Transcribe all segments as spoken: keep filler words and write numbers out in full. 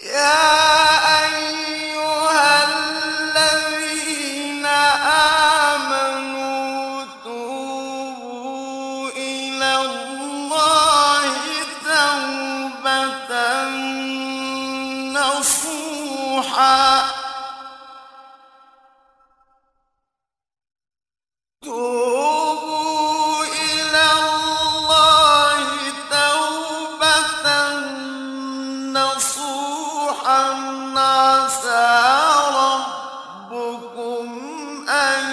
يا أيها الذين آمنوا توبوا إلى الله توبة نصوحا توبوا إلى الله توبة نصوحا عسى ربكم أن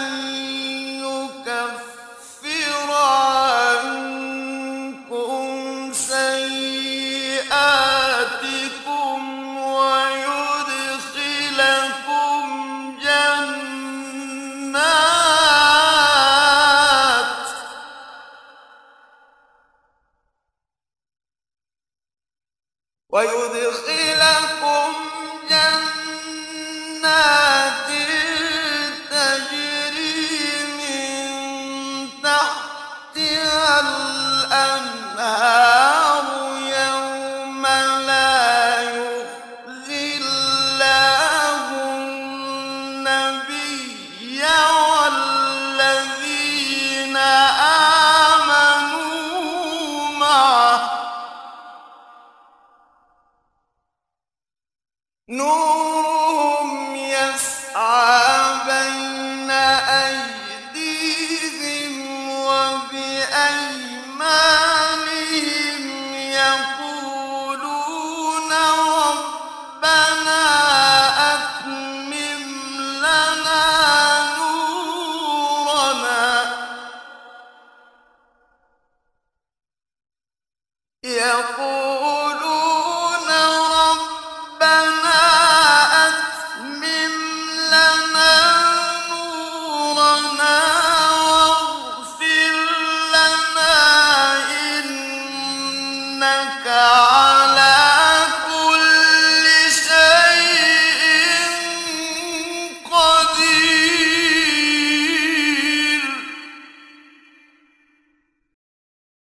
يكفر عنكم سيئاتكم ويدخلكم جنات ويدخلكم جنات تجري من تحتها الأنهار يوم لا يخزي الله النبي والذين آمنوا معه نورهم يسعى بين أيديهم وبأيمانهم يقولون ربنا أتمم لنا نورنا يقولون ربنا أتمم لنا نورنا واغفر لنا إنك على